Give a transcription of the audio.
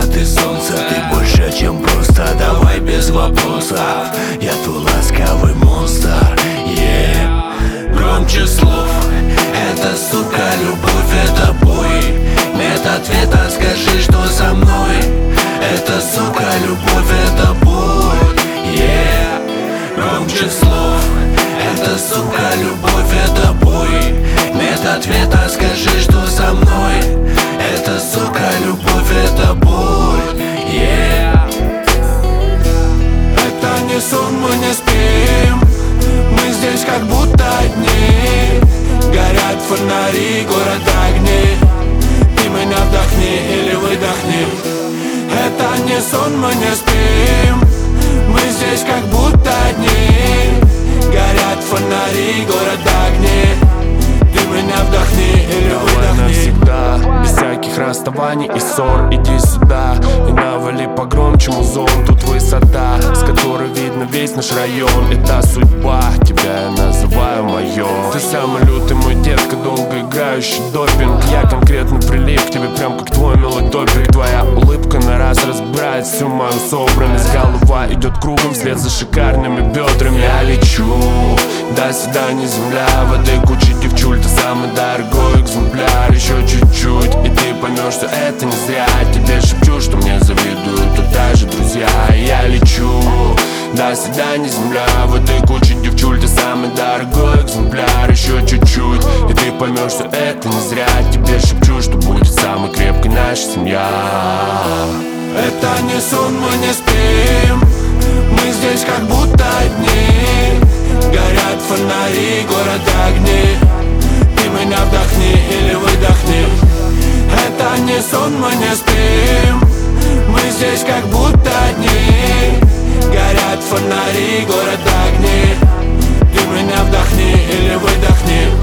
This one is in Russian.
ты солнце, ты больше, чем просто. Давай без вопросов, я твой ласковый монстр. Громче слов, это, сука, любовь, это бой. Нет ответа, скажи, что со мной. Это, сука, любовь, это боль. Громче слов, это, сука, любовь, это бой. Нет ответа, скажи, что со мной. Это, сука, любовь, это боль. Это не сон, мы не спим. Мы здесь как будто одни. Горят фонари, город огни. Ты меня вдохни или выдохни. Это не сон, мы не спим. Мы здесь как будто одни. Горят фонари, город огни. Ты меня вдохни или выдохни. Навсегда, без всяких расставаний и ссор. Иди сюда и навали погромче музон. Тут высота, с которой видно весь наш район. Это судьба, тебя я называю моё. Ты самый лютый мой детка, долго играющий допинг. Я конкретно прилип к тебе, прям как твой милый топик. Твоя улыбка на раз разбирает всю мою собранность. Голова идет кругом вслед за шикарными бедрами. Я лечу, до свидания, земля. В этой куче девчуль ты самый дорогой экземпляр. Еще чуть-чуть, и ты поймешь, что это не зря. Тебе шепчу, что мне завидуют тут даже друзья. Я лечу, до свидания, земля. В этой куче девчуль ты самый дорогой экземпляр. Еще чуть-чуть, и ты поймешь, что это не зря. Тебе шепчу, что будет самой крепкой наша семья. Это не сон, мы не спим. Мы здесь как будто одни. Горят фонари, город огни. Ты меня вдохни или выдохни. Это не сон, мы не спим. Мы здесь как будто одни. Горят фонари, город огни. Ты меня вдохни или выдохни.